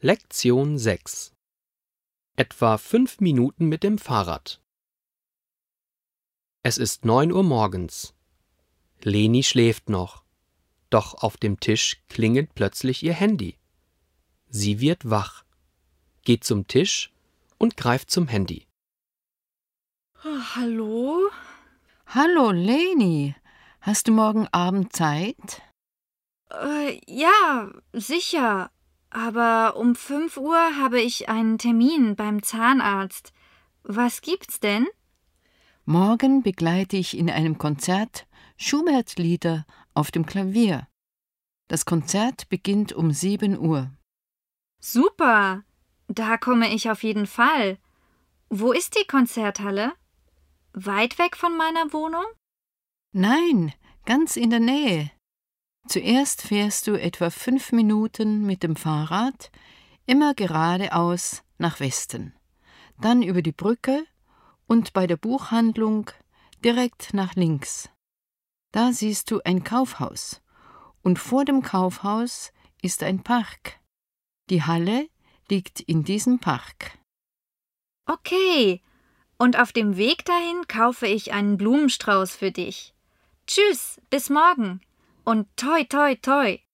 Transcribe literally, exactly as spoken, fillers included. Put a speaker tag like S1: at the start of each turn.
S1: Lektion sechs. Etwa fünf Minuten mit dem Fahrrad. Es ist neun Uhr morgens. Leni schläft noch. Doch auf dem Tisch klingelt plötzlich ihr Handy. Sie wird wach, geht zum Tisch und greift zum Handy.
S2: Oh, hallo?
S3: Hallo, Leni. Hast du morgen Abend Zeit?
S2: Äh, ja, sicher. Aber um fünf Uhr habe ich einen Termin beim Zahnarzt. Was gibt's denn?
S3: Morgen begleite ich in einem Konzert Schubert-Lieder auf dem Klavier. Das Konzert beginnt um sieben Uhr.
S2: Super, da komme ich auf jeden Fall. Wo ist die Konzerthalle? Weit weg von meiner Wohnung?
S3: Nein, ganz in der Nähe. Zuerst fährst du etwa fünf Minuten mit dem Fahrrad, immer geradeaus nach Westen, dann über die Brücke und bei der Buchhandlung direkt nach links. Da siehst du ein Kaufhaus und vor dem Kaufhaus ist ein Park. Die Halle liegt in diesem Park.
S2: Okay, und auf dem Weg dahin kaufe ich einen Blumenstrauß für dich. Tschüss, bis morgen und toi toi toi.